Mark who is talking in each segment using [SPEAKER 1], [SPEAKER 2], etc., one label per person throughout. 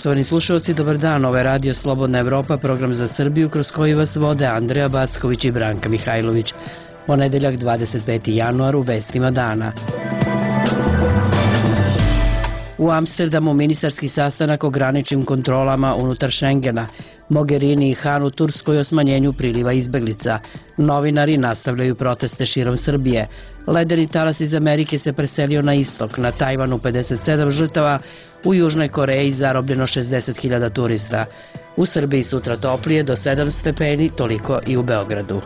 [SPEAKER 1] Poštovani slušalci, dobar dan. Ovo je Radio Slobodna Evropa, program za Srbiju kroz koji vas vode Andreja Backović i Branka Mihajlović. Ponedeljak 25. januar u vestima dana. U Amsterdamu ministarski sastanak o graničnim kontrolama unutar Šengena. Mogherini i Han u Turskoj o smanjenju priliva izbeglica. Novinari nastavljaju proteste širom Srbije. Ledeni talas iz Amerike se preselio na istok. Na Tajvanu 57 žrtava, u Južnoj Koreji zarobljeno 60.000 turista. U Srbiji sutra toplije do 7 stepeni, toliko i u Beogradu.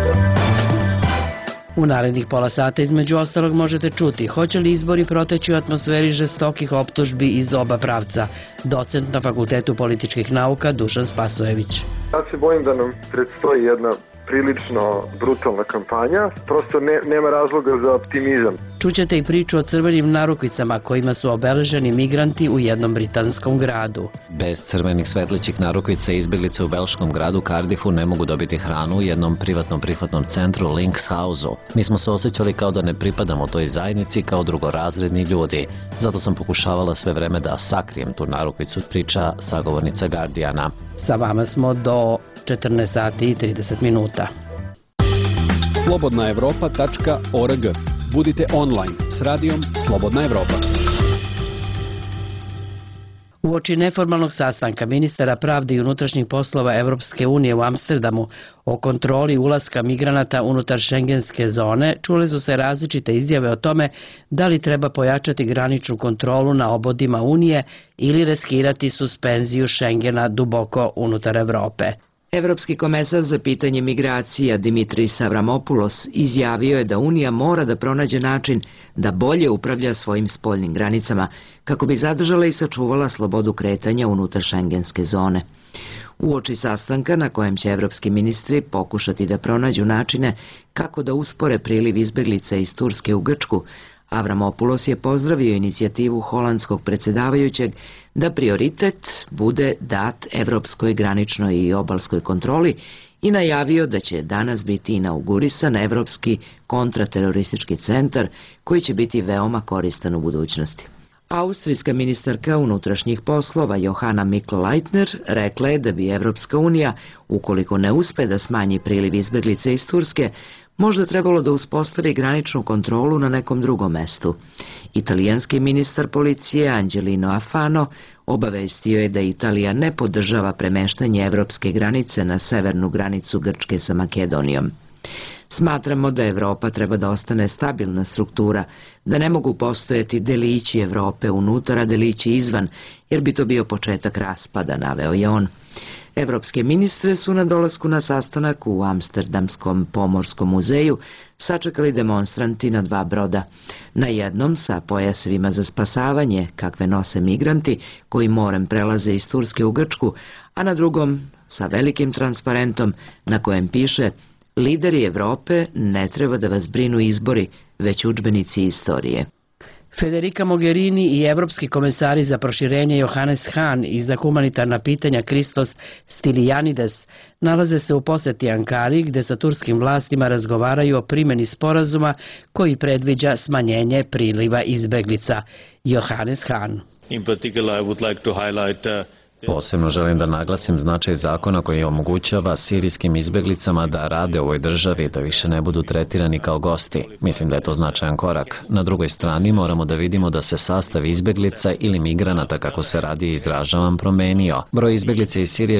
[SPEAKER 1] U narednih pola sata između ostalog možete čuti hoće li izbori proteći u atmosferi žestokih optužbi iz oba pravca. Docent na Fakultetu političkih nauka Dušan Spasojević.
[SPEAKER 2] Ja se bojim da nam predstoji jedna prilično brutalna kampanja, prosto nema razloga za optimizam.
[SPEAKER 1] Čućete i priču o crvenim narukvicama kojima su obeleženi migranti u jednom britanskom gradu.
[SPEAKER 3] Bez crvenih svetlećih narukvica izbeglice u velškom gradu Cardiffu ne mogu dobiti hranu u jednom privatnom prihvatnom centru Links Houseu. Mi smo se osjećali kao da ne pripadamo toj zajednici kao drugorazredni ljudi. Zato sam pokušavala sve vreme da sakrijem tu narukvicu, priča sagovornica Guardiana.
[SPEAKER 1] Sa vama smo do 14 sati i 30 minuta.
[SPEAKER 4] slobodnaevropa.org. Budite online s radijom Slobodna Evropa.
[SPEAKER 1] Uoči neformalnog sastanka ministara pravde i unutrašnjih poslova Evropske unije u Amsterdamu o kontroli ulaska migranata unutar šengenske zone, čule su se različite izjave o tome da li treba pojačati graničnu kontrolu na obodima Unije ili riskirati suspenziju Šengena duboko unutar Evrope.
[SPEAKER 5] Evropski komesar za pitanje migracija Dimitris Avramopoulos izjavio je da Unija mora da pronađe način da bolje upravlja svojim spoljnim granicama kako bi zadržala i sačuvala slobodu kretanja unutar šengenske zone. Uoči sastanka na kojem će evropski ministri pokušati da pronađu načine kako da uspore priliv izbeglica iz Turske u Grčku, Avramopoulos je pozdravio inicijativu holandskog predsjedavajućeg da prioritet bude dat evropskoj graničnoj i obalskoj kontroli i najavio da će danas biti inaugurisan evropski kontrateroristički centar koji će biti veoma koristan u budućnosti. Austrijska ministarka unutrašnjih poslova Johanna Mikl-Leitner rekla je da bi Evropska unija, ukoliko ne uspe da smanji priliv izbeglica iz Turske, možda trebalo da uspostavi graničnu kontrolu na nekom drugom mestu. Italijanski ministar policije Angelino Alfano obavestio je da Italija ne podržava premeštanje evropske granice na severnu granicu Grčke sa Makedonijom. Smatramo da Evropa treba da ostane stabilna struktura, da ne mogu postojati delići Evrope unutar, a delići izvan, jer bi to bio početak raspada, naveo je on. Evropske ministre su na dolasku na sastanak u Amsterdamskom pomorskom muzeju sačekali demonstranti na 2 broda. Na jednom sa pojasevima za spasavanje, kakve nose migranti koji morem prelaze iz Turske u Grčku, a na drugom sa velikim transparentom na kojem piše: lideri Evrope, ne treba da vas brinu izbori, već udžbenici istorije.
[SPEAKER 1] Federica Mogherini i evropski komesari za proširenje Johannes Hahn i za humanitarna pitanja Christos Stylianides nalaze se u poseti Ankari gde sa turskim vlastima razgovaraju o primjeni sporazuma koji predviđa smanjenje priliva izbeglica. Johannes Hahn.
[SPEAKER 6] In particular, I would like to highlight
[SPEAKER 3] Posebno želim da naglasim značaj zakona koji omogućava sirijskim izbeglicama da rade u ovoj državi, da više ne budu tretirani kao gosti. Mislim da je to značajan korak. Na drugoj strani moramo da vidimo da se sastav izbeglica ili migranata, kako se radi izražavam, promenio. Broj izbeglica iz Sirije je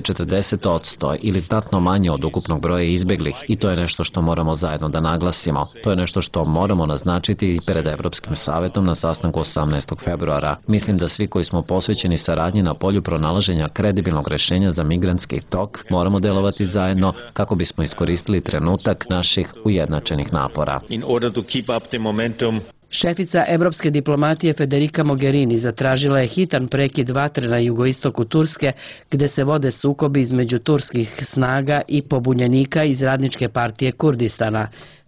[SPEAKER 3] 40% ili znatno manje od ukupnog broja izbeglih i to je nešto što moramo zajedno da naglasimo. To je nešto što moramo naznačiti i pred Evropskim savetom na sastanku 18. februara. Mislim da svi koji smo posvećeni saradnji na polju pronalaženja kredibilnog rešenja za migrantski tok, moramo delovati zajedno kako bismo iskoristili trenutak naših ujednačenih napora.
[SPEAKER 1] Šefica evropske diplomatije Federica Mogherini zatražila je hitan prekid vatre na jugoistoku Turske, gde se vode sukobi između turskih snaga i pobunjenika iz Radničke partije Kurdistana.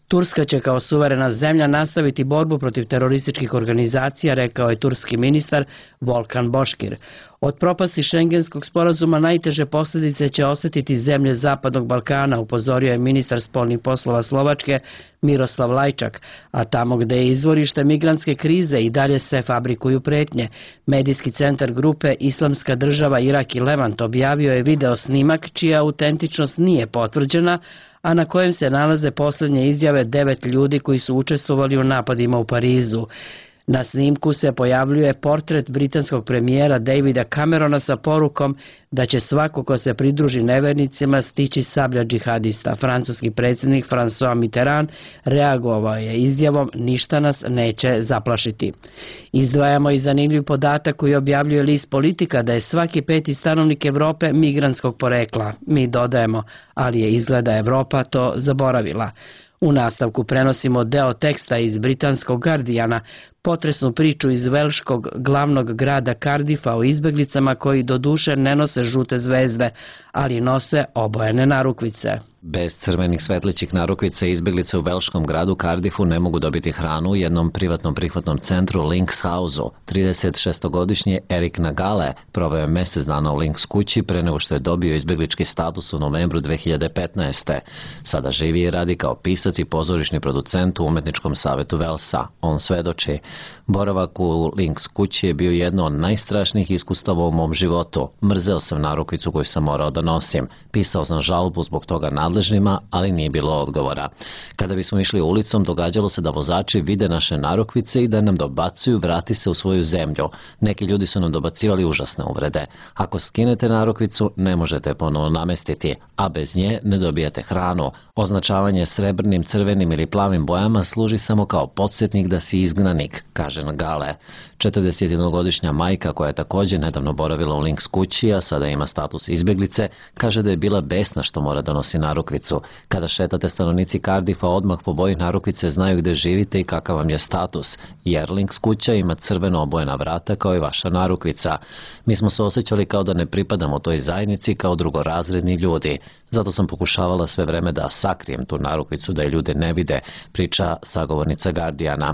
[SPEAKER 1] Turska će kao suverena zemlja nastaviti borbu protiv terorističkih organizacija, rekao je turski ministar Volkan Boškir. Od propasti šengenskog sporazuma najteže posljedice će osjetiti zemlje Zapadnog Balkana, upozorio je ministar spoljnih poslova Slovačke Miroslav Lajčak, a tamo gde je izvorište migrantske krize i dalje se fabrikuju pretnje. Medijski centar grupe Islamska država Irak i Levant objavio je video snimak čija autentičnost nije potvrđena, a na kojem se nalaze posljednje izjave 9 ljudi koji su učestvovali u napadima u Parizu. Na snimku se pojavljuje portret britanskog premijera Davida Camerona sa porukom da će svako ko se pridruži nevernicima stići sablja džihadista. Francuski predsjednik François Mitterrand reagovao je izjavom ništa nas neće zaplašiti. Izdvajamo i zanimljiv podatak koji objavljuje list Politika da je svaki 5. stanovnik Evrope migrantskog porekla. Mi dodajemo, ali je izgleda Evropa to zaboravila. U nastavku prenosimo deo teksta iz britanskog Guardiana, potresnu priču iz velškog glavnog grada Cardiffa o izbeglicama koji doduše ne nose žute zvezde, ali nose obojene narukvice.
[SPEAKER 3] Bez crvenih svetlećih narukvica izbeglice u velškom gradu Cardiffu ne mogu dobiti hranu u jednom privatnom prihvatnom centru Links House-u. 36-godišnji Erik Nagale proveo je mjesec dana u Links kući pre nego što je dobio izbeglički status u novembru 2015. Sada živi i radi kao pisac i pozorišni producent u Umetničkom savetu Velsa. On svedoči: boravak u Links kući je bio jedno od najstrašnijih iskustava u mom životu. Mrzeo sam narukvicu koju sam morao da nosim. Pisao sam žalbu zbog toga nadležnima, ali nije bilo odgovora. Kada bismo išli ulicom, događalo se da vozači vide naše narukvice i da nam dobacuju vrati se u svoju zemlju. Neki ljudi su nam dobacivali užasne uvrede. Ako skinete narukvicu, ne možete ponovno namestiti, a bez nje ne dobijate hranu. Označavanje srebrnim, crvenim ili plavim bojama služi samo kao podsjetnik da si izgnanik, kaže Nagale. 41-godišnja majka koja je također nedavno boravila u Links kući, a sada ima status izbjeglice, kaže da je bila besna što mora da nosi narukvicu. Kada šetate, stanovnici Cardiffa odmah po boji narukvice znaju gde živite i kakav vam je status, jer Links kuća ima crveno obojena vrata kao i vaša narukvica. Mi smo se osjećali kao da ne pripadamo toj zajednici, kao drugorazredni ljudi. Zato sam pokušavala sve vreme da sakrijem tu narukvicu da je ljude ne vide, priča sagovornica Guardiana.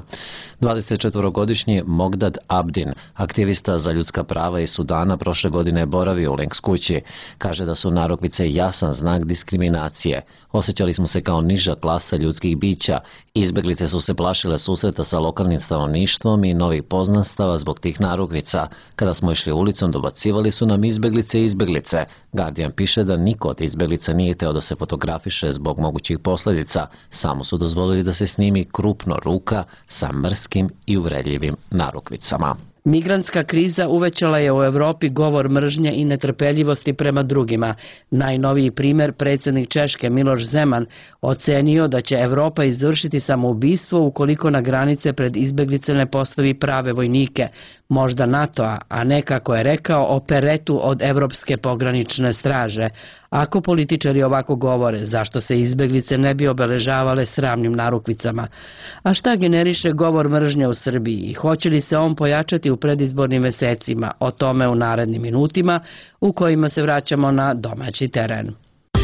[SPEAKER 3] 24-godišnji Mogdad Abdin, aktivista za ljudska prava iz Sudana, prošle godine je boravio u Links kući. Kaže da su narukvice jasan znak diskriminacije. Osjećali smo se kao niža klasa ljudskih bića. Izbeglice su se plašile susreta sa lokalnim stanovništvom i novih poznanstava zbog tih narukvica. Kada smo išli ulicom, dobacivali su nam izbeglice i izbeglice. Guardian piše da niko od izbeglica nije hteo da se fotografiše zbog mogućih posljedica. Samo su dozvolili da se snimi krupno ruka sa mrskim i uvredljivim narukvicama.
[SPEAKER 1] Migrantska kriza uvećala je u Evropi govor mržnje i netrpeljivosti prema drugima. Najnoviji primjer, predsjednik Češke Miloš Zeman ocenio da će Evropa izvršiti samoubistvo ukoliko na granice pred izbeglice ne postavi prave vojnike, možda NATO-a, a ne, kako je rekao, operetu od Evropske pogranične straže. Ako političari ovako govore, zašto se izbeglice ne bi obeležavale sramnim narukvicama? A šta generiše govor mržnje u Srbiji? Hoće li se on pojačati u predizbornim mesecima? O tome u narednim minutima, u kojima se vraćamo na domaći teren.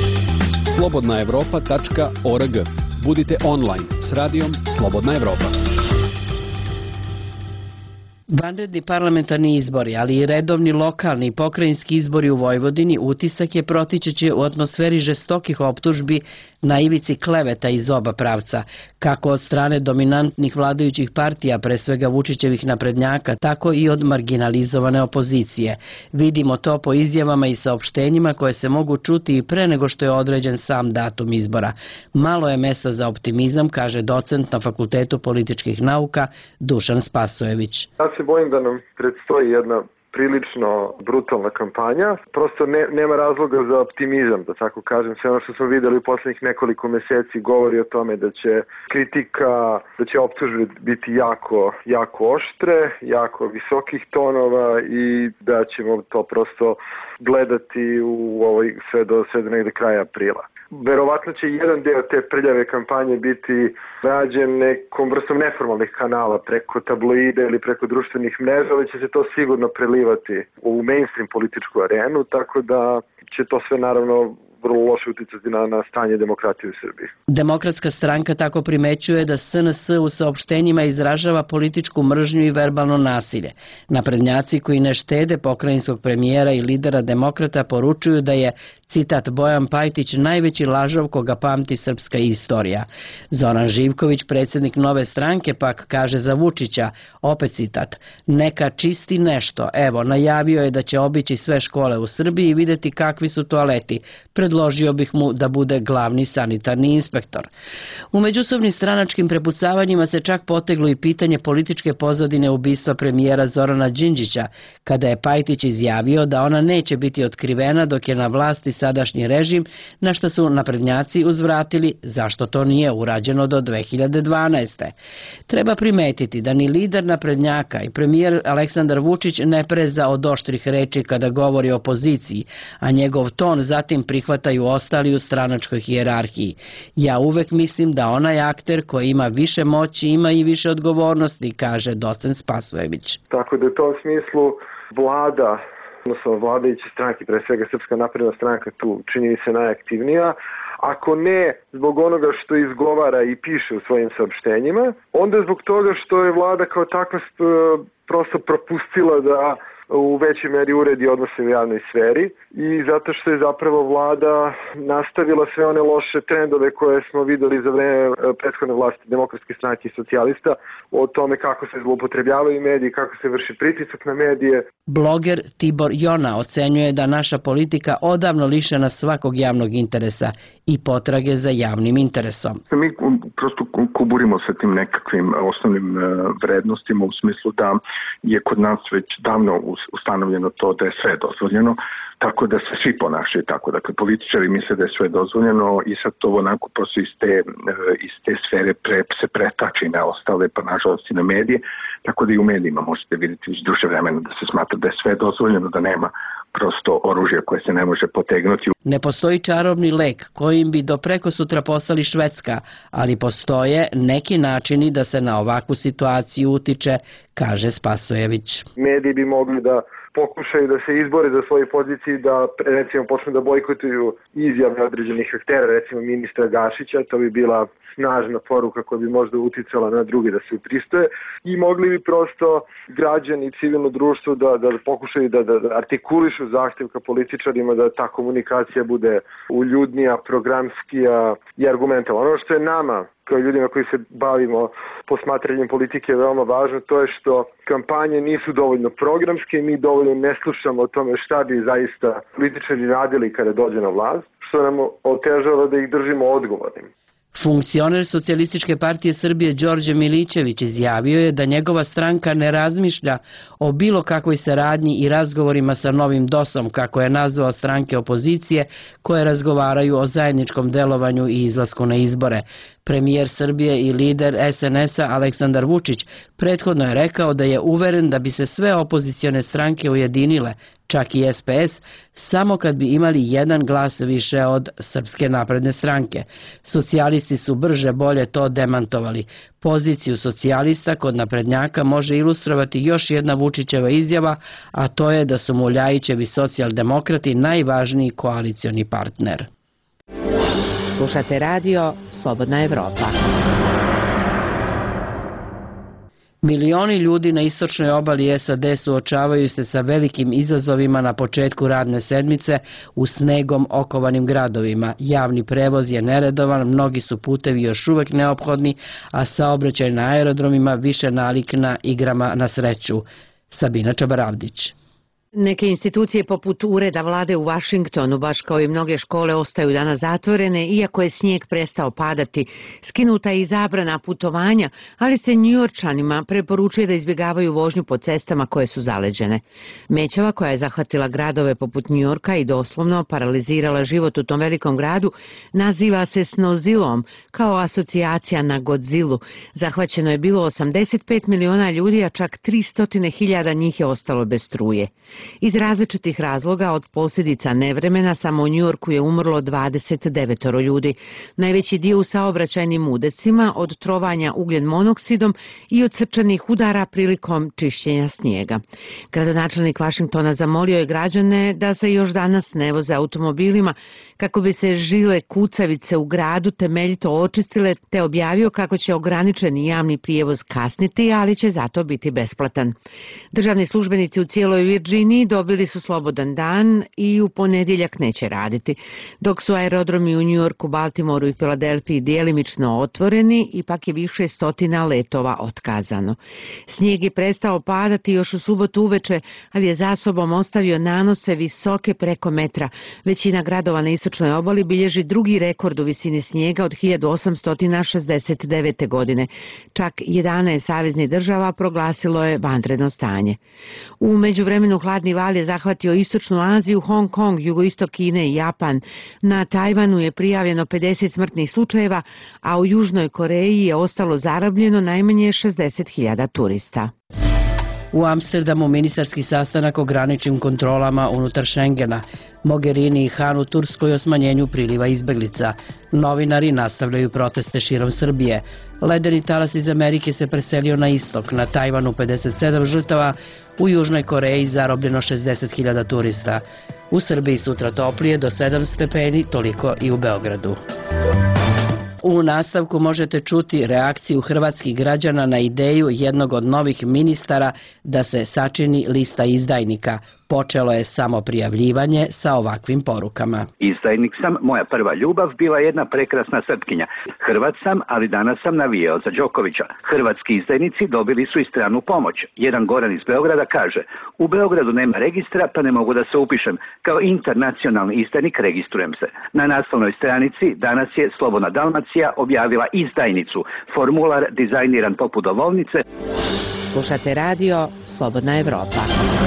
[SPEAKER 4] slobodnaevropa.org. Budite online s radijom Slobodna Evropa.
[SPEAKER 1] Vanredni parlamentarni izbori, ali i redovni lokalni i pokrajinski izbori u Vojvodini utisak je protići će u atmosferi žestokih optužbi na ivici kleveta iz oba pravca, kako od strane dominantnih vladajućih partija, pre svega Vučićevih naprednjaka, tako i od marginalizovane opozicije. Vidimo to po izjavama i saopštenjima koje se mogu čuti i pre nego što je određen sam datum izbora. Malo je mesta za optimizam, kaže docent na Fakultetu političkih nauka Dušan Spasojević.
[SPEAKER 2] Ja se bojim da nam predstoji jedna prilično brutalna kampanja. Prosto nema razloga za optimizam, da tako kažem. Sve ono što smo videli u poslednjih nekoliko meseci govori o tome da će kritika, da će optužbe biti jako oštre, jako visokih tonova i da ćemo to prosto gledati sve do negde kraja aprila. Verovatno će jedan deo te prljave kampanje biti rađen nekom vrstom neformalnih kanala preko tabloide ili preko društvenih mreža, ali će se to sigurno prelivati u mainstream političku arenu, tako da će to sve naravno vrlo loše uticati na stanje demokratije u Srbiji.
[SPEAKER 1] Demokratska stranka tako primećuje da SNS u saopštenjima izražava političku mržnju i verbalno nasilje. Naprednjaci koji ne štede pokrajinskog premijera i lidera demokrata poručuju da je, citat, Bojan Pajtić najveći lažov koga pamti srpska istorija. Zoran Živković, predsjednik Nove stranke, pak kaže za Vučića, opet citat, neka čisti nešto, evo, najavio je da će obići sve škole u Srbiji i vidjeti kakvi su toaleti. Predložio bih mu da bude glavni sanitarni inspektor. U međusobnim stranačkim prepucavanjima se čak poteglo i pitanje političke pozadine ubistva premijera Zorana Đinđića, kada je Pajtić izjavio da ona neće biti otkrivena dok je na vlasti sadašnji režim, na što su naprednjaci uzvratili zašto to nije urađeno do 2012. Treba primetiti da ni lider naprednjaka i premijer Aleksandar Vučić ne preza od oštrih reči kada govori o opoziciji, a njegov ton zatim prihvataju ostali u stranačkoj hijerarhiji. Ja uvek mislim da onaj akter koji ima više moći ima i više odgovornosti, kaže docent Spasojević.
[SPEAKER 2] Tako da u tom smislu vlada, odnosno vladajuće stranke, pre svega Srpska napredna stranka tu čini se najaktivnija, ako ne zbog onoga što izgovara i piše u svojim saopštenjima, onda zbog toga što je vlada kao takva prosto propustila da u većoj meri uredi odnose u javnoj sferi i zato što je zapravo vlada nastavila sve one loše trendove koje smo videli za vreme prethodne vlasti Demokratske stranke i socijalista o tome kako se zloupotrebljavaju mediji, kako se vrši pritisak na medije.
[SPEAKER 1] Bloger Tibor Jona ocenjuje da naša politika odavno lišena svakog javnog interesa i potrage za javnim interesom.
[SPEAKER 7] Mi prosto kuburimo sa tim nekakvim osnovnim vrednostima u smislu da je kod nas već davno ustanovljeno to da je sve dozvoljeno, tako da se svi ponašaju tako. Dakle, političari misle da je sve dozvoljeno i sad to onako prosto iz te sfere se pretači na ostale, pa nažalost i na medije, tako da i u medijima možete vidjeti već duže vremena da se smatra da je sve dozvoljeno, da nema prosto oružje koje se ne može potegnuti.
[SPEAKER 1] Ne postoji čarobni lek kojim bi do prekosutra postali Švedska, ali postoje neki načini da se na ovakvu situaciju utiče, kaže Spasojević.
[SPEAKER 2] Mediji bi mogli da pokušaju da se izbore za svoje pozicije, da recimo počnu da bojkotuju izjave određenih aktera, recimo ministra Gašića, to bi bila snažna poruka koja bi možda uticala na druge da se upristoje i mogli bi prosto građani i civilno društvo da pokušaju da artikulišu zahtev ka političarima da ta komunikacija bude uljudnija, programskija i argumentovana. Ono što je nama kao ljudima koji se bavimo posmatranjem politike veoma važno, to je što kampanje nisu dovoljno programske, mi dovoljno ne slušamo o tome šta bi zaista političari radili kada dođe na vlast, što nam otežava da ih držimo odgovornim.
[SPEAKER 1] Funkcioner Socijalističke partije Srbije Đorđe Milićević izjavio je da njegova stranka ne razmišlja o bilo kakvoj saradnji i razgovorima sa Novim DOS-om, kako je nazvao stranke opozicije koje razgovaraju o zajedničkom delovanju i izlasku na izbore. Premijer Srbije i lider SNS-a Aleksandar Vučić prethodno je rekao da je uveren da bi se sve opozicione stranke ujedinile, čak i SPS, samo kad bi imali jedan glas više od Srpske napredne stranke. Socijalisti su brže bolje to demantovali. Poziciju socijalista kod naprednjaka može ilustrovati još jedna Vučićeva izjava, a to je da su mu Ljajićevi socijaldemokrati najvažniji koalicioni partner.
[SPEAKER 8] Slušate radio Slobodna Evropa.
[SPEAKER 1] Milioni ljudi na istočnoj obali SAD suočavaju se sa velikim izazovima na početku radne sedmice u snegom okovanim gradovima. Javni prevoz je neredovan, mnogi su putevi još uvek neophodni, a saobraćaj na aerodromima više nalik na igrama na sreću. Sabina Čabaravdić.
[SPEAKER 8] Neke institucije poput ureda vlade u Vašingtonu, baš kao i mnoge škole, ostaju danas zatvorene, iako je snijeg prestao padati. Skinuta je i zabrana putovanja, ali se Njujorčanima preporučuje da izbjegavaju vožnju po cestama koje su zaleđene. Mećava koja je zahvatila gradove poput Njujorka i doslovno paralizirala život u tom velikom gradu, naziva se Snozilom, kao asocijacija na Godzilu. Zahvaćeno je bilo 85 miliona ljudi, a čak 300.000 njih je ostalo bez struje. Iz različitih razloga od posljedica nevremena samo u Njujorku je umrlo 29 ljudi. Najveći dio u saobraćajnim udesima od trovanja ugljen monoksidom i od srčanih udara prilikom čišćenja snijega. Gradonačelnik Vašingtona zamolio je građane da se još danas ne voze automobilima kako bi se žile kucavice u gradu temeljito očistile, te objavio kako će ograničeni javni prijevoz kasniti, ali će zato biti besplatan. Državni službenici u cijeloj Virginiji dobili su slobodan dan i u ponedjeljak neće raditi. Dok su aerodromi u Njujorku, Baltimoru i Filadelfiji djelimično otvoreni, ipak je više stotina letova otkazano. Snijeg je prestao padati još u subotu uveče, ali je za sobom ostavio nanose visoke preko metra. Većina gradova na istočnoj obali bilježi drugi rekord u visini snijega od 1869. godine. Čak 11 saveznih država proglasilo je vanredno stanje. U međuvremenu hladni val je zahvatio istočnu Aziju, Hong Kong, jugoistok Kine i Japan. Na Tajvanu je prijavljeno 50 smrtnih slučajeva, a u Južnoj Koreji je ostalo zarobljeno najmanje 60.000 turista.
[SPEAKER 1] U Amsterdamu ministarski sastanak o graničnim kontrolama unutar Schengena. Mogherini i Han u Turskoj o smanjenju priliva izbeglica. Novinari nastavljaju proteste širom Srbije. Ledeni talas iz Amerike se preselio na istok. Na Tajvanu 57 žrtava, u Južnoj Koreji zarobljeno 60.000 turista. U Srbiji sutra toplije do 7 stepeni, toliko i u Beogradu. U nastavku možete čuti reakciju hrvatskih građana na ideju jednog od novih ministara da se sačini lista izdajnika. Počelo je samo prijavljivanje sa ovakvim porukama.
[SPEAKER 9] Izdajnik sam, moja prva ljubav, bila jedna prekrasna Srpkinja. Hrvat sam, ali danas sam navijao za Đokovića. Hrvatski izdajnici dobili su i stranu pomoć. Jedan Goran iz Beograda kaže: u Beogradu nema registra, pa ne mogu da se upišem. Kao internacionalni izdajnik registrujem se. Na naslovnoj stranici danas je Slobodna Dalmacija objavila izdajnicu. Formular dizajniran poput domovnice.
[SPEAKER 8] Slušate radio Slobodna Evropa.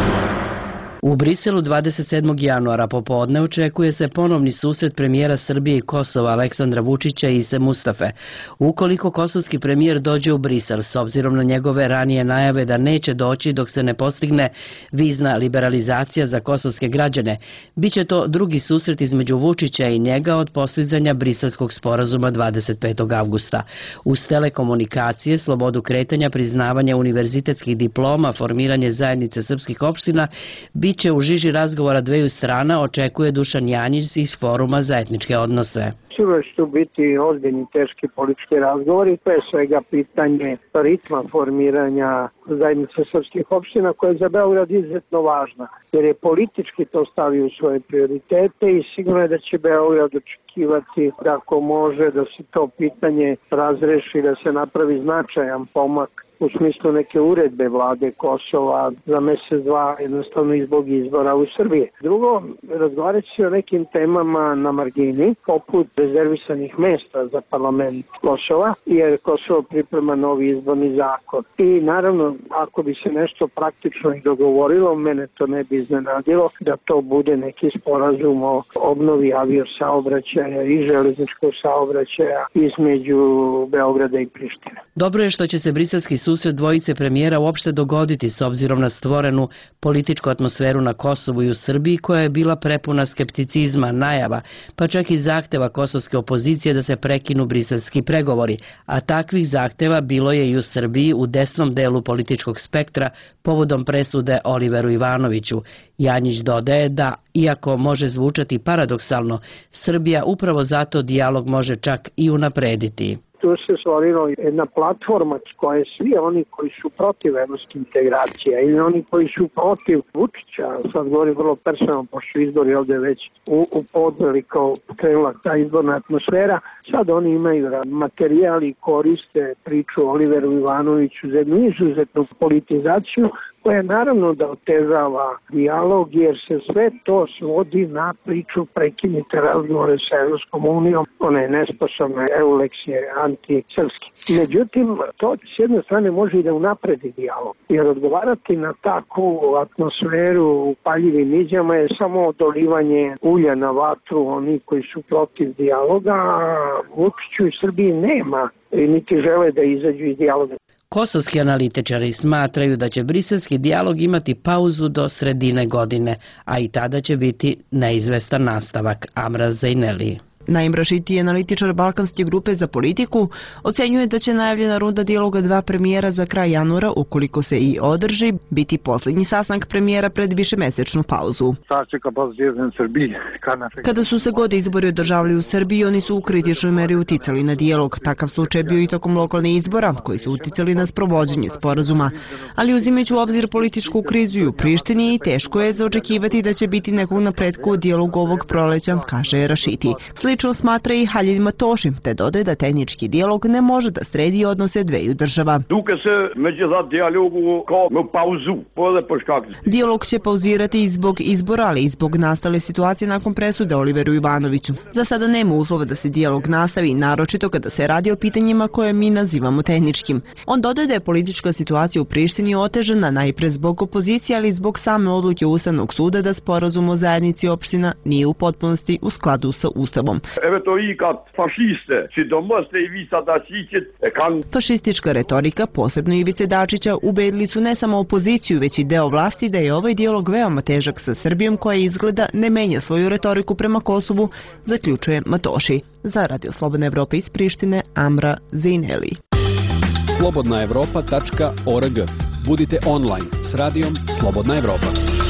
[SPEAKER 1] U Briselu 27. januara popodne očekuje se ponovni susret premijera Srbije i Kosova Aleksandra Vučića i Ise Mustafe. Ukoliko kosovski premijer dođe u Brisel, s obzirom na njegove ranije najave da neće doći dok se ne postigne vizna liberalizacija za kosovske građane, biće to drugi susret između Vučića i njega od postizanja briselskog sporazuma 25. avgusta. Uz telekomunikacije, slobodu kretanja, priznavanje univerzitetskih diploma, formiranje zajednice srpskih opština, biće u žiži razgovora dveju strana, očekuje Dušan Janjić iz Foruma za etničke odnose.
[SPEAKER 10] Sigurno će tu biti ozbiljni teški politički razgovori, pre svega pitanje ritma formiranja zajednice srpskih opština koja je za Beograd izuzetno važna, jer je politički to stavio u svoje prioritete i sigurno je da će Beograd očekivati da ako može da se to pitanje razreši, da se napravi značajan pomak u smislu neke uredbe vlade Kosova za mjesec, dva, jednostavno i zbog izbora u Srbiji. Drugo, razgovarat će o nekim temama na margini, poput rezervisanih mjesta za parlament Kosova, jer Kosovo priprema novi izborni zakon. I naravno, ako bi se nešto praktično i dogovorilo, mene to ne bi iznenadilo da to bude neki sporazum o obnovi aviosaobraćaja i železničkog saobraćaja između Beograda i Prištine.
[SPEAKER 1] Dobro je što će se briselski susret dvojice premijera uopšte dogoditi s obzirom na stvorenu političku atmosferu na Kosovu i u Srbiji koja je bila prepuna skepticizma, najava, pa čak i zahteva kosovske opozicije da se prekinu briselski pregovori, a takvih zahteva bilo je i u Srbiji u desnom delu političkog spektra povodom presude Oliveru Ivanoviću. Janjić dodaje da, iako može zvučati paradoksalno, Srbija upravo zato dijalog može čak i unaprediti.
[SPEAKER 10] Tu se stvorila jedna platforma s koje svi oni koji su protiv evropskih integracija ili oni koji su protiv Vučića, sad govorim vrlo personalno, pošto izbori ovdje već u podneli kao krenula ta izborna atmosfera, sad oni imaju materijal i koriste priču o Oliveru Ivanoviću za jednu izuzetnu politizaciju koja naravno da otežava dijalog, jer se sve to svodi na priču prekinite razgovore sa Evropskom unijom, ona je nesposobna, Euleks je antisrpski. Međutim, to s jedne strane može i da unapredi dijalog, jer odgovarati na takvu atmosferu u paljivim izjavama je samo dolivanje ulja na vatru oni koji su protiv dijaloga, a Vučiću i Srbiji nema i niti žele da izađu iz dijaloga.
[SPEAKER 1] Kosovski analitičari smatraju da će briselski dijalog imati pauzu do sredine godine, a i tada će biti neizvestan nastavak. Amra Zajneli.
[SPEAKER 11] Naim Rašiti, analitičar Balkanske grupe za politiku, ocenjuje da će najavljena runda dijaloga dva premijera za kraj januara, ukoliko se i održi, biti posljednji sastanak premijera pred višemesečnu pauzu. Kada su se god izbori održavali u Srbiji, oni su u kritičnoj meri uticali na dijalog. Takav slučaj bio i tokom lokalnih izbora, koji su uticali na sprovođenje sporazuma. Ali uzimajući u obzir političku krizu i u Prištini, teško je za očekivati da će biti nekog napretka u dijalogu ovog proleća, kaže Rašiti. Slično smatra i Haljin Matoši, te dodaje da tehnički dijalog ne može da sredi odnose dveju država. Dijalog će pauzirati i zbog izbora, ali i zbog nastale situacije nakon presude Oliveru Ivanoviću. Za sada nema uslova da se dijalog nastavi, naročito kada se radi o pitanjima koje mi nazivamo tehničkim. On dodaje da je politička situacija u Prištini otežana najpre zbog opozicije, ali i zbog same odluke Ustavnog suda da sporazum o zajednici opština nije u potpunosti u skladu sa Ustavom. Fašistička retorika, posebno Ivice Dačića, ubedili su ne samo opoziciju, već i deo vlasti da je ovaj dijalog veoma težak sa Srbijom, koja izgleda ne menja svoju retoriku prema Kosovu, zaključuje Matoši. Za Radio Slobodna Evropa iz Prištine, Amra Zeineli.
[SPEAKER 4] slobodnaevropa.org. Budite online s radijom Slobodna Evropa.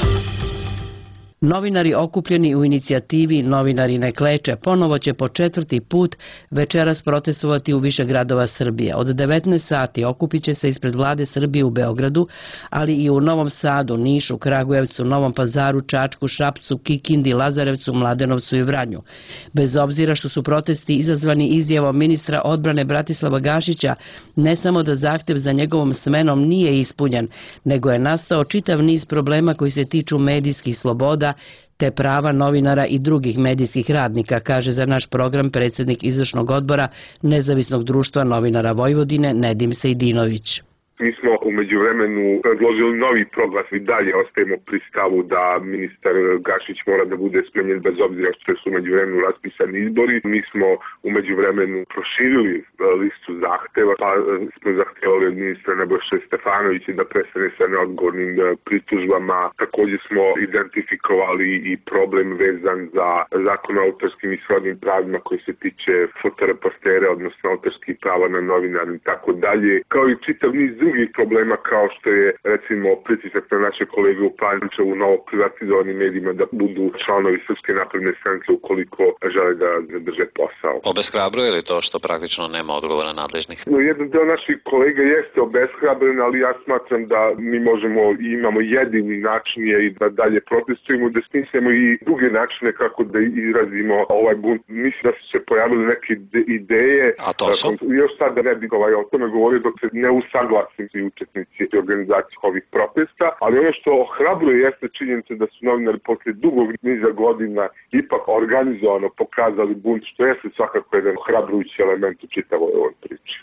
[SPEAKER 1] Novinari okupljeni u inicijativi Novinari ne kleče ponovo će po 4. put večeras protestovati u više gradova Srbije. Od 19 sati okupit će se ispred vlade Srbije u Beogradu, ali i u Novom Sadu, Nišu, Kragujevcu, Novom Pazaru, Čačku, Šapcu, Kikindi, Lazarevacu, Mladenovcu i Vranju. Bez obzira što su protesti izazvani izjavom ministra odbrane Bratislava Gašića, ne samo da zahtev za njegovom smenom nije ispunjen, nego je nastao čitav niz problema koji se tiču medijskih sloboda te prava novinara i drugih medijskih radnika, kaže za naš program predsjednik izvršnog odbora Nezavisnog društva novinara Vojvodine Nedim Sejdinović.
[SPEAKER 12] Mi smo u međuvremenu predložili novi proglas i dalje ostajemo pri stavu da ministar Gašić mora da bude smenjen bez obzira što su u međuvremenu raspisani izbori. Mi smo u međuvremenu proširili listu zahteva, pa smo zahtevali od ministra Nebojše Stefanovića da prestane sa neodgovornim pritužbama. Također smo identifikovali i problem vezan za zakon o autorskim i srodnim pravima koji se tiče fotoreportera, odnosno autorskih prava na novinara i tako dalje, kao i čitav niz drugih problema kao što je recimo pritisak na naše kolege u Pančevu u novo privatizovanim medijima da budu članovi Srpske napredne stranke ukoliko žele da zadrže posao.
[SPEAKER 3] Obeshrabruje li to što praktično nema odgovora nadležnih?
[SPEAKER 12] Jedan deo naših kolega jeste obeshrabren, ali ja smatram da mi možemo i imamo jedini način je i da dalje protestujemo, da smislimo i druge načine kako da izrazimo ovaj bunt. Mislim da su se pojavili neke ideje.
[SPEAKER 3] A to su?
[SPEAKER 12] Još sad da ne bih o tome govorio dok se ne usaglasim i učesnici i organizacije ovih protesta, ali ono što ohrabruje jeste činjenica da su novinari posle dugog niza godina ipak organizovano pokazali bunt, što jeste svakako jedan ohrabrujući element u čitavoj ovoj priči.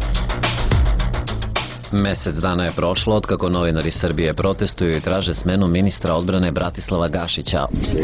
[SPEAKER 3] Mesec dana je prošlo od kako novinari Srbije protestuju i traže smenu ministra odbrane Bratislava Gašića.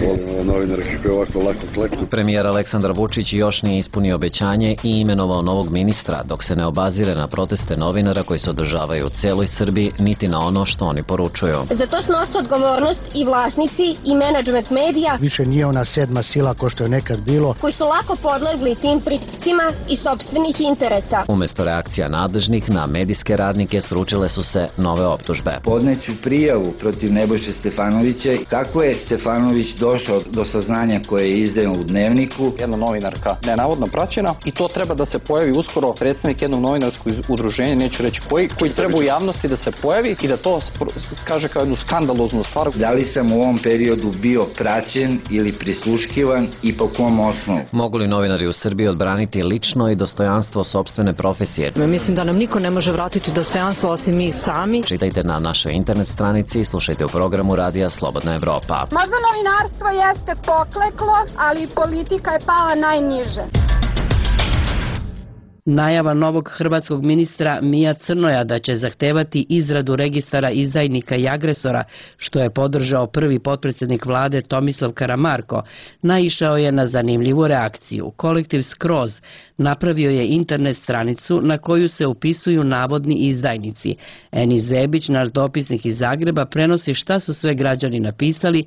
[SPEAKER 3] Premijer Aleksandar Vučić još nije ispunio obećanje i imenovao novog ministra, dok se ne obazire na proteste novinara koji se održavaju u celoj Srbiji, niti na ono što oni poručuju.
[SPEAKER 13] Za to snose odgovornost i vlasnici i menadžment medija.
[SPEAKER 14] Više nije ona sedma sila ko što je nekad bilo.
[SPEAKER 13] Koji su lako podlegli tim pritiscima i sopstvenih interesa.
[SPEAKER 3] Umesto reakcija nadležnih na medijske radnike sručile su se nove optužbe.
[SPEAKER 15] Podneću prijavu protiv Nebojše Stefanovića. Kako je Stefanović došao do saznanja koje je izdao u Dnevniku?
[SPEAKER 16] Jedna novinarka nenavodno praćena i to treba da se pojavi uskoro predstavnik jednog novinarskog udruženja, neću reći koji treba u javnosti da se pojavi i da to kaže kao jednu skandaloznu stvar.
[SPEAKER 15] Da li sam u ovom periodu bio praćen ili prisluškivan i po kom osnovu?
[SPEAKER 3] Mogu li novinari u Srbiji odbraniti lično i dostojanstvo sopstvene profesije?
[SPEAKER 17] Mislim da nam niko ne može vratiti dostojanstvo osim mi sami.
[SPEAKER 3] Čitajte na našoj internet stranici i slušajte u programu Radija Slobodna Evropa.
[SPEAKER 18] Možda novinarstvo jeste pokleklo, ali politika je pala najniže.
[SPEAKER 1] Najava novog hrvatskog ministra Mija Crnoja da će zahtevati izradu registara izdajnika i agresora, što je podržao prvi potpredsjednik vlade Tomislav Karamarko, naišao je na zanimljivu reakciju. Kolektiv Skroz napravio je internet stranicu na koju se upisuju navodni izdajnici. Eni Zebić, naš dopisnik iz Zagreba, prenosi šta su sve građani napisali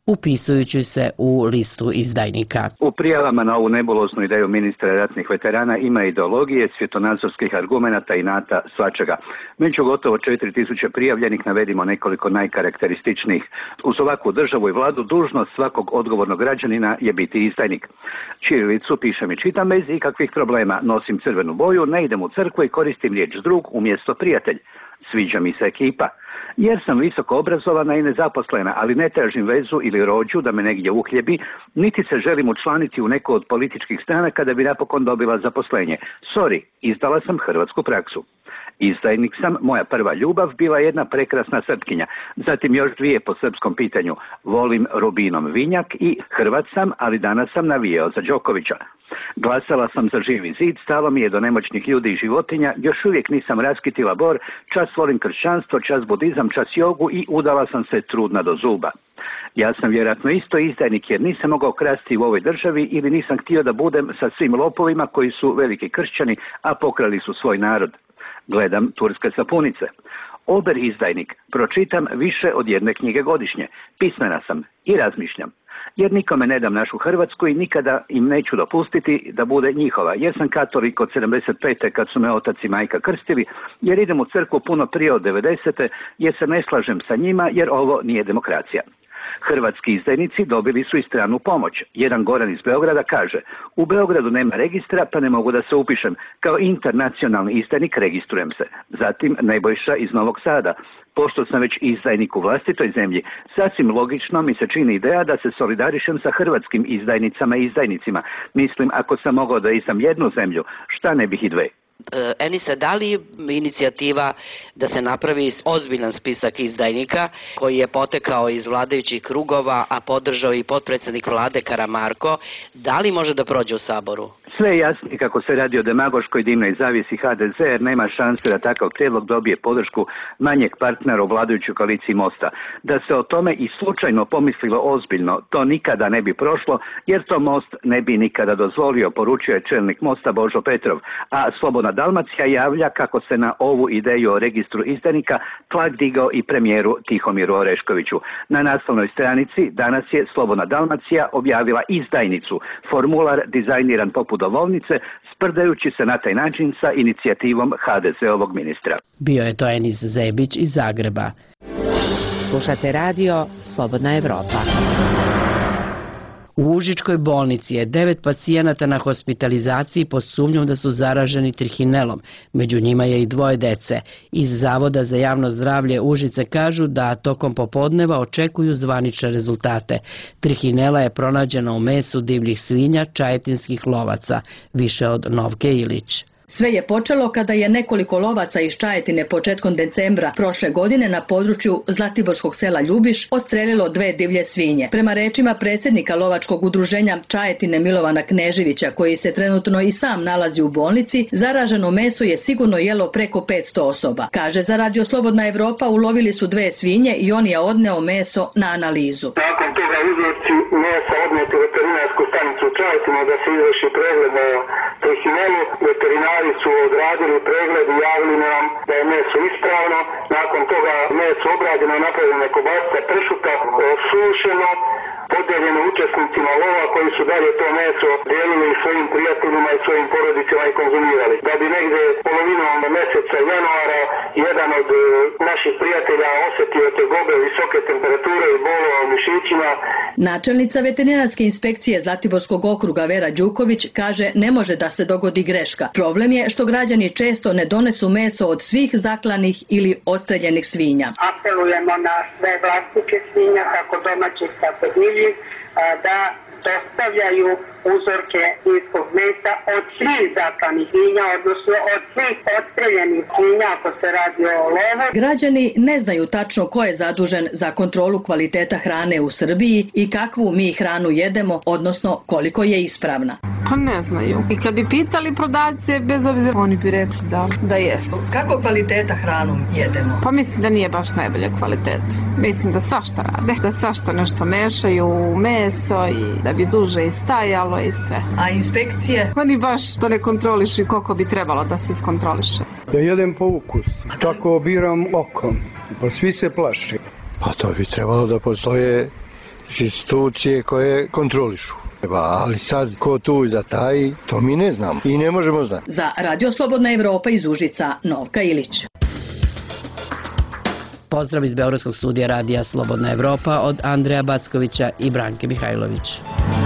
[SPEAKER 1] upisujući se u listu izdajnika.
[SPEAKER 9] U prijavama na ovu nebuloznu ideju ministra ratnih veterana ima ideologije, svjetonazorskih argumenata i inata, svačega. Među gotovo 4000 prijavljenih navedimo nekoliko najkarakterističnijih. Uz ovakvu državu i vladu dužnost svakog odgovornog građanina je biti izdajnik. Ćirilicu pišem i čitam bez ikakvih problema, nosim crvenu boju, ne idem u crkvu i koristim riječ drug umjesto prijatelj. Sviđa mi se ekipa. Jer sam visoko obrazovana i nezaposlena, ali ne tražim vezu ili rođu da me negdje uhljebi, niti se želim učlaniti u neku od političkih stranaka da bi napokon dobila zaposlenje. Sorry, izdala sam hrvatsku praksu. Izdajnik sam, moja prva ljubav, bila jedna prekrasna Srpkinja. Zatim još dvije po srpskom pitanju. Volim rubinom vinjak i Hrvat sam, ali danas sam navijao za Đokovića. Glasala sam za Živi zid, stalo mi je do nemoćnih ljudi i životinja, još uvijek nisam raskitila bor, čas volim kršćanstvo, čas budizam, čas jogu i udala sam se trudna do zuba. Ja sam vjerojatno isto izdajnik jer nisam mogao krasti u ovoj državi ili nisam htio da budem sa svim lopovima koji su veliki kršćani, a pokrali su svoj narod. Gledam turske sapunice. Ober izdajnik, pročitam više od jedne knjige godišnje. Pismena sam i razmišljam. Jer nikome ne dam našu Hrvatsku i nikada im neću dopustiti da bude njihova. Jer sam katolik od 75. kad su me otac i majka krstili, jer idem u crkvu puno prije od 90. jer se ne slažem sa njima jer ovo nije demokracija. Hrvatski izdajnici dobili su i stranu pomoć. Jedan Goran iz Beograda kaže: u Beogradu nema registra pa ne mogu da se upišem. Kao internacionalni izdajnik registrujem se. Zatim Nebojša iz Novog Sada. Pošto sam već izdajnik u vlastitoj zemlji, sasvim logično mi se čini ideja da se solidarišem sa hrvatskim izdajnicama i izdajnicima. Mislim, ako sam mogao da izdam jednu zemlju, šta ne bih i dve.
[SPEAKER 1] Enisa, da li inicijativa da se napravi ozbiljan spisak izdajnika koji je potekao iz vladajućih krugova, a podržao i potpredsjednik vlade Karamarko, da li može da prođe u Saboru?
[SPEAKER 9] Sve je jasno kako se radi o demagoškoj dimnoj zavjesi HDZ, jer nema šanse da takav prijedlog dobije podršku manjeg partnera u vladajućoj koaliciji Mosta. Da se o tome i slučajno pomislilo ozbiljno, to nikada ne bi prošlo, jer to Most ne bi nikada dozvolio, poručio je čelnik Mosta Božo Petrov, a Slobodna Dalmacija javlja kako se na ovu ideju o registru izdajnika tlak digao i premijeru Tihomiru Oreškoviću. Na naslovnoj stranici danas je Slobodna Dalmacija objavila izdajnicu, formular dizajniran poput dovolnice, sprdajući se na taj način sa inicijativom HDZ-ovog ministra.
[SPEAKER 1] Bio je to Enis Zebić iz Zagreba.
[SPEAKER 8] Slušate radio Slobodna Evropa.
[SPEAKER 1] U Užičkoj bolnici je 9 pacijenata na hospitalizaciji pod sumnjom da su zaraženi trihinelom. Među njima je i 2 dece. Iz Zavoda za javno zdravlje Užice kažu da tokom popodneva očekuju zvanične rezultate. Trihinela je pronađena u mesu divljih svinja čajetinskih lovaca, više od Novke Ilić.
[SPEAKER 19] Sve je počelo kada je nekoliko lovaca iz Čajetine početkom decembra prošle godine na području Zlatiborskog sela Ljubiš odstrelilo 2 divlje svinje. Prema rečima predsjednika lovačkog udruženja Čajetine Milovana Kneževića, koji se trenutno i sam nalazi u bolnici, zaraženo meso je sigurno jelo preko 500 osoba. Kaže za Radio Slobodna Evropa, ulovili su 2 svinje i on je odneo meso na analizu.
[SPEAKER 20] Nakon toga uzorci mesa odnijeti u veterinarsku stanicu u Čajetinu da se izvrši pregled na trihinelu. Veterinari su odradili pregled i javili nam da je meso ispravno. Nakon toga meso obrađeno, napravljeno kobasica pršuta, sušeno, podijeljeno učesnicima lova koji su dalje to meso dijelili svojim prijateljima i svojim porodicama i konzumirali. Da bi negdje polovinom mjeseca januara jedan od naših prijatelja osjetio tegobe, visoke temperature i bolova u mišićima.
[SPEAKER 19] Načelnica veterinarske inspekcije Zlatiborskog okruga Vera Đuković kaže ne može da se dogodi greška. Problem je što građani često ne donesu meso od svih zaklanih ili odstreljenih svinja.
[SPEAKER 18] Apelujemo na sve vlasnike svinja, kako domaćih, tako divljih, da dostavljaju uzorke svinjskog mesa od svih zaklanih svinja, odnosno od svih odstreljenih svinja ako se radi o lovu.
[SPEAKER 19] Građani ne znaju tačno ko je zadužen za kontrolu kvaliteta hrane u Srbiji i kakvu mi hranu jedemo, odnosno koliko je ispravna.
[SPEAKER 21] Pa ne znaju. I kad bi pitali prodavce, bez obzira, oni bi rekli da jesu.
[SPEAKER 19] Kako kvaliteta hranu jedemo?
[SPEAKER 21] Pa mislim da nije baš najbolje kvaliteta. Mislim da svašta rade, da svašta nešto mešaju u meso i da bi duže i stajalo i sve.
[SPEAKER 19] A inspekcije?
[SPEAKER 21] Oni baš to ne kontrolišu koliko bi trebalo da se iskontroliše.
[SPEAKER 22] Ja jedem po ukusu, tako biram okom, pa svi se plaši.
[SPEAKER 23] Pa to bi trebalo da postoje
[SPEAKER 5] institucije koje kontrolišu. Ali sad ko tu zataji, to mi ne znamo i ne možemo znati.
[SPEAKER 19] Za Radio Slobodna Evropa iz Užica, Novka Ilić.
[SPEAKER 1] Pozdrav iz Beogradskog studija Radija Slobodna Evropa od Andreja Backovića i Branke Mihajlović.